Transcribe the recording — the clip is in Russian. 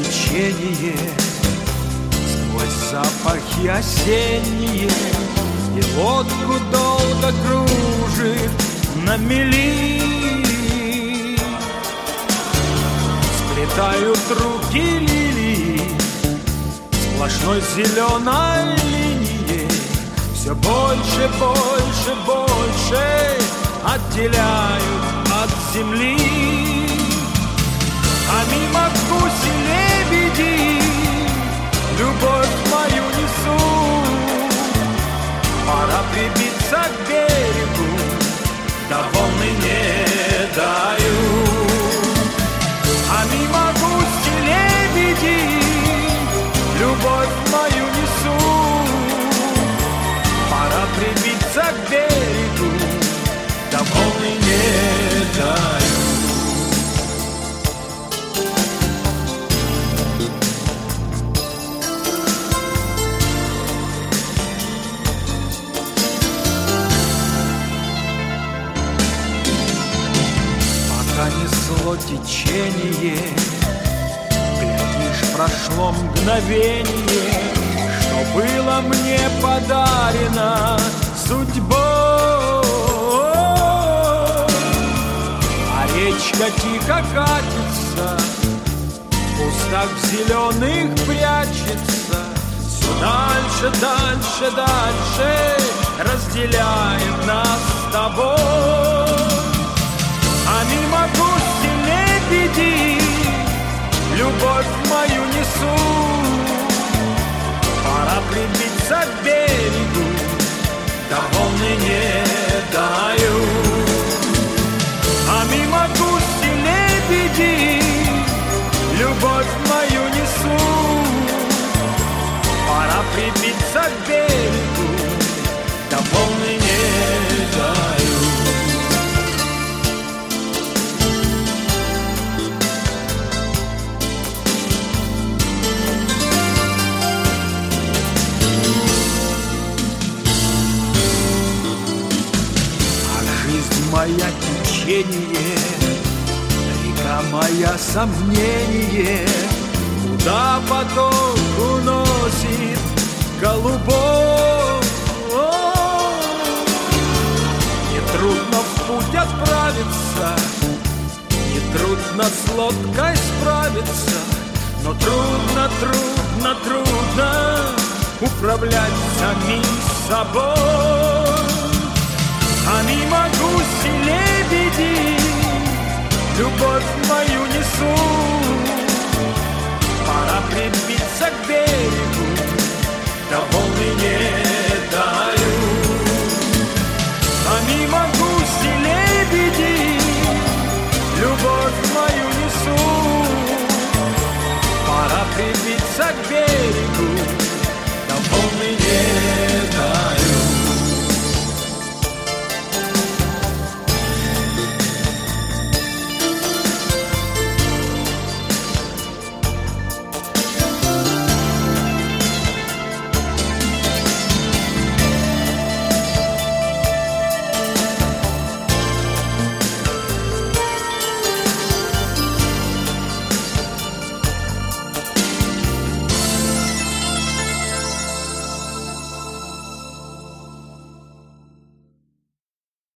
течение, сквозь запахи осенние, и лодку долго кружит на мели. Сплетают руки лилии сплошной зеленой линией, все больше, больше, больше отделяют от земли. А мимо гуси-лебеди любовь мою несут. Пора прибиться к берегу, да волны не дают. А мимо гуси-лебеди любовь мою несут. Пора прибиться к берегу, да волны не дают. Несло течение, глядишь, прошло мгновение, что было мне подарено судьбой. А речка тихо катится, в кустах зеленых прячется, все дальше, дальше, дальше разделяет нас с тобой. А мимо гуси-лебеди любовь мою несут. Пора прибиться к берегу, да волны не дают. А мимо гуси-лебеди любовь мою несут. Пора прибиться к берегу, да волны не дают. Моя течение, река моя сомнение, куда поток уносит голубой. Нетрудно в путь отправиться, нетрудно с лодкой справиться, но трудно, трудно, трудно управлять самим собой. А мимо гуси-лебеди любовь мою несут. Пора прибиться к берегу, да волны не дают. А мимо гуси-лебеди любовь мою несут. Пора прибиться к берегу,